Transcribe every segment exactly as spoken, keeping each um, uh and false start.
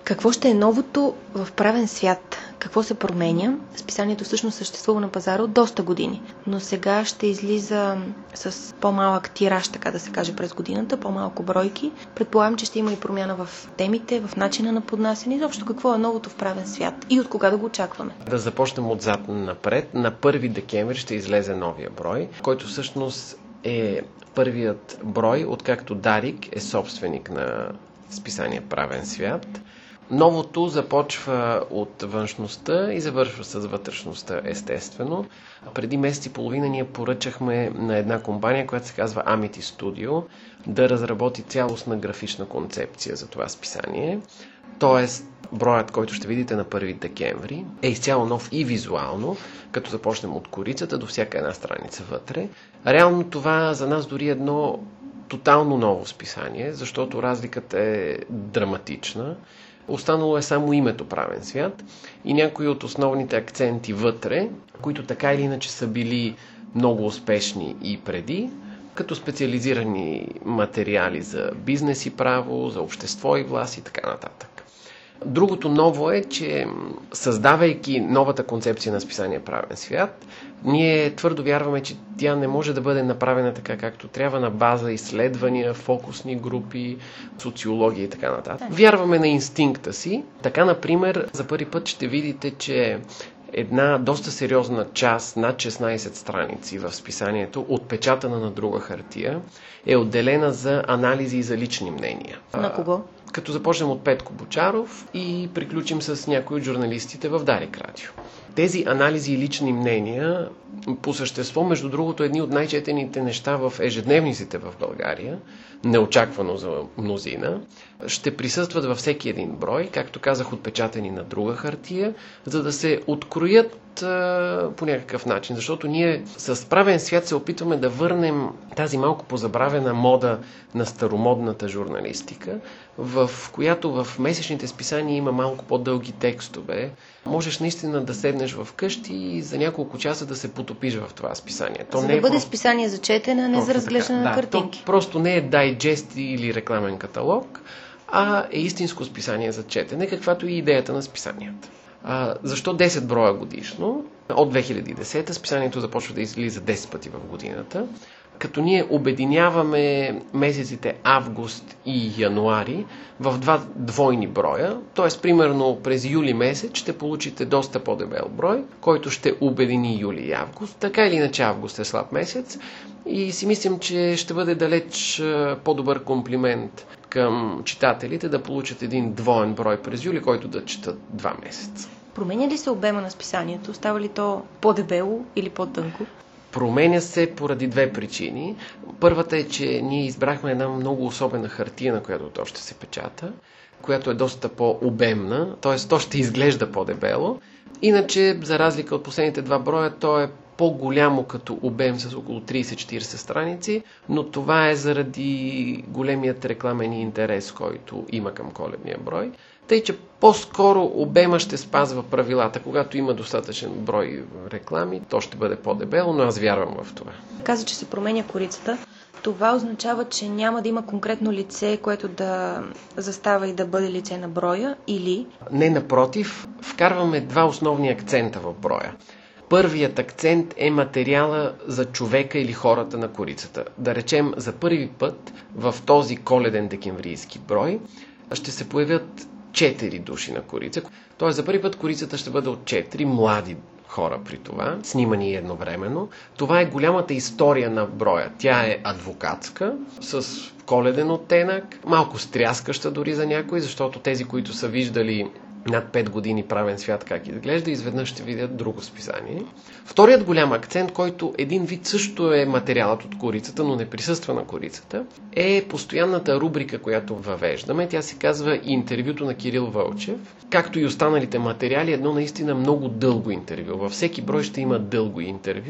Какво ще е новото в правен свят? Какво се променя? Списанието всъщност съществува на пазара от доста години, но сега ще излиза с по-малък тираж, така да се каже, през годината, по-малко бройки. Предполагам, че ще има и промяна в темите, в начина на поднасяне. Изобщо какво е новото в правен свят и от кога да го очакваме? Да започнем отзад напред. На първи декември ще излезе новия брой, който всъщност е първият брой, откакто Дарик е собственик на списание Правен свят. Новото започва от външността и завършва с вътрешността, естествено. Преди месец и половина ние поръчахме на една компания, която се казва Amity Studio, да разработи цялостна графична концепция за това списание. Тоест, броят, който ще видите на първи декември, е изцяло нов и визуално, като започнем от корицата до всяка една страница вътре. Реално това за нас дори едно тотално ново списание, защото разликата е драматична. Останало е само името Правен свят и някои от основните акценти вътре, които така или иначе са били много успешни и преди, като специализирани материали за бизнес и право, за общество и власт и така нататък. Другото ново е, че създавайки новата концепция на списание Правен свят, ние твърдо вярваме, че тя не може да бъде направена така както трябва на база изследвания, фокусни групи, социология и така нататък. Вярваме на инстинкта си. Така, например, за първи път ще видите, че една доста сериозна част, над шестнайсет страници в списанието, отпечатана на друга хартия, е отделена за анализи и за лични мнения. На кого? Като започнем от Петко Бочаров и приключим с някои от журналистите в Дарик Радио. Тези анализи и лични мнения, по същество, между другото, едни от най-четените неща в ежедневниците в България, неочаквано за мнозина, ще присъстват във всеки един брой, както казах, отпечатани на друга хартия, за да се откроят а, по някакъв начин, защото ние с Правен свят се опитваме да върнем тази малко позабравена мода на старомодната журналистика, в която в месечните списания има малко по-дълги текстове. Можеш наистина да седнеш в къщи и за няколко часа да се потопиш в това списание. То за не да е бъде просто... списание за четене, а не за разглеждане на да, картинки. То просто не е дайджест или рекламен каталог, а е истинско списание за четене, каквато е и идеята на списанията. А, защо десет броя годишно? От две хиляди и десета списанието започва да излиза десет пъти в годината, като ние обединяваме месеците август и януари в два двойни броя, т.е. примерно през юли месец ще получите доста по-дебел брой, който ще обедини юли и август. Така или иначе август е слаб месец и си мислим, че ще бъде далеч по-добър комплимент към читателите да получат един двоен брой през юли, който да четат два месеца. Променя ли се обема на списанието? Става ли то по-дебело или по-тънко? Променя се поради две причини. Първата е, че ние избрахме една много особена хартия, на която то ще се печата, която е доста по-обемна, т.е. то ще изглежда по-дебело. Иначе, за разлика от последните два броя, то е по-голямо като обем с около трийсет-четирийсет страници, но това е заради големият рекламен интерес, който има към коледния брой. Тъй, че по-скоро обема ще спазва правилата. Когато има достатъчен брой реклами, то ще бъде по-дебело, но аз вярвам в това. Каза, че се променя корицата. Това означава, че няма да има конкретно лице, което да застава и да бъде лице на броя, или... Не, напротив, вкарваме два основни акцента в броя. Първият акцент е материала за човека или хората на корицата. Да речем, за първи път в този коледен декемврийски брой ще се появят четири души на корица. Тоест за първи път корицата ще бъде от четири млади хора при това, снимани едновременно. Това е голямата история на броя. Тя е адвокатска, с коледен оттенък, малко стряскаща дори за някои, защото тези, които са виждали над пет години Правен свят как изглежда, изведнъж ще видят друго списание. Вторият голям акцент, който един вид също е материалът от корицата, но не присъства на корицата, е постоянната рубрика, която въвеждаме. Тя се казва Интервюто на Кирил Вълчев. Както и останалите материали, едно наистина много дълго интервю. Във всеки брой ще има дълго интервю,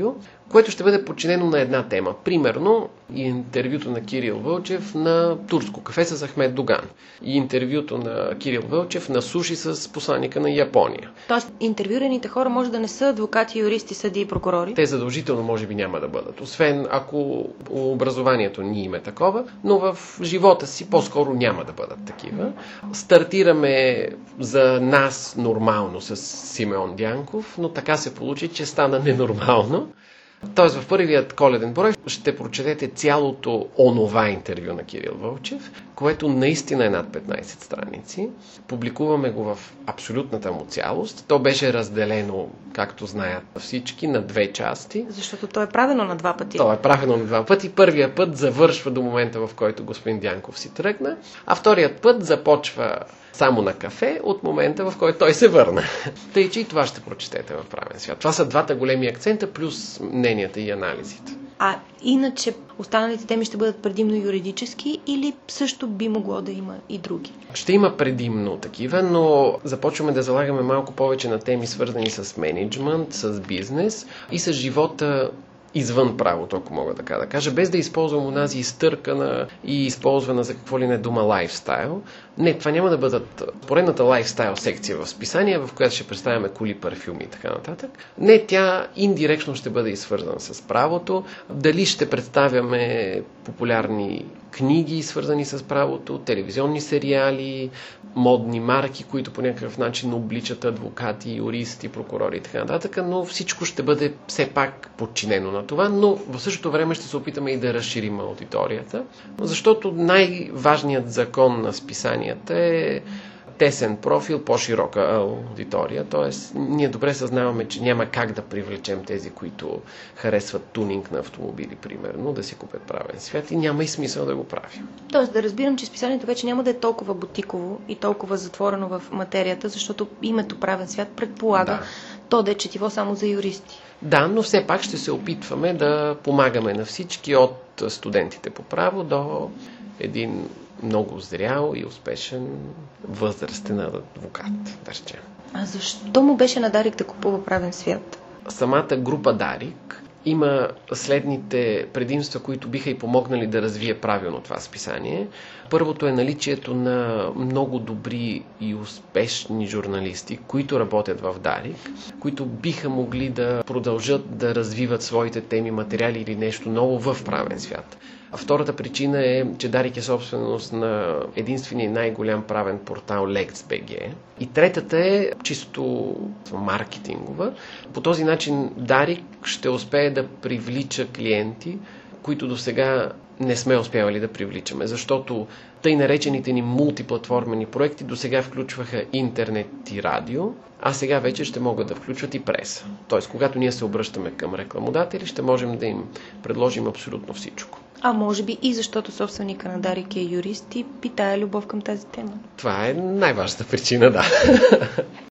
което ще бъде подчинено на една тема. Примерно, интервюто на Кирил Вълчев на турско кафе с Ахмед Доган и интервюто на Кирил Вълчев на суши с посланника на Япония. Тоест, интервюираните хора може да не са адвокати, юристи, съдии и прокурори? Те задължително може би няма да бъдат, освен ако образованието ни им е такова, но в живота си по-скоро няма да бъдат такива. Стартираме за нас нормално с Симеон Дянков, но така се получи, че стана ненормално. Тоест в първият коледен брой ще прочетете цялото онова интервю на Кирил Вълчев, което наистина е над петнайсет страници. Публикуваме го в абсолютната му цялост. То беше разделено, както знаят всички, на две части. Защото то е правено на два пъти. То е правено на два пъти. Първият път завършва до момента, в който господин Дянков си тръгна, а вторият път започва само на кафе от момента, в който той се върна. Тъй, че и това ще прочетете в Правен свят. Това са двата големи акцента, плюс мненията и анализите. А иначе останалите теми ще бъдат предимно юридически или също би могло да има и други? Ще има предимно такива, но започваме да залагаме малко повече на теми, свързани с мениджмънт, с бизнес и с живота извън правото, ако мога така да кажа, без да използвам онази изтъркана и използвана за какво ли не дума лайфстайл. Не, това няма да бъдат поредната лайфстайл секция в списание, в която ще представяме коли, парфюми и така нататък. Не, тя индиректно ще бъде и свързана с правото. Дали ще представяме популярни книги, свързани с правото, телевизионни сериали, модни марки, които по някакъв начин обличат адвокати, юристи, прокурори и така нататък, но всичко ще бъде все пак подчинено на това, но в същото време ще се опитаме и да разширим аудиторията, защото най-важният закон на списанията е тесен профил, по-широка аудитория, т.е. ние добре съзнаваме, че няма как да привлечем тези, които харесват тунинг на автомобили, примерно, да си купят Правен свят и няма и смисъл да го правим. Тоест да разбирам, че списанието вече няма да е толкова бутиково и толкова затворено в материята, защото името Правен свят предполага да. То да е четиво само за юристи. Да, но все пак ще се опитваме да помагаме на всички, от студентите по право до един много зрял и успешен възрастен адвокат, да речем. А защо му беше на Дарик да купува Правен свят? Самата група Дарик има следните предимства, които биха и помогнали да развие правилно това списание. Първото е наличието на много добри и успешни журналисти, които работят в Дарик, които биха могли да продължат да развиват своите теми, материали или нещо ново в Правен свят. Втората причина е, че Дарик е собственост на единствения най-голям правен портал LexBG. И третата е чисто маркетингова. По този начин Дарик ще успее да привлича клиенти, които до сега не сме успявали да привличаме, защото тъй наречените ни мултиплатформени проекти до сега включваха интернет и радио, а сега вече ще могат да включват и преса. Тоест, когато ние се обръщаме към рекламодатели, ще можем да им предложим абсолютно всичко. А може би и защото собственика на Дарик е юрист и питае любов към тази тема. Това е най-важната причина, да.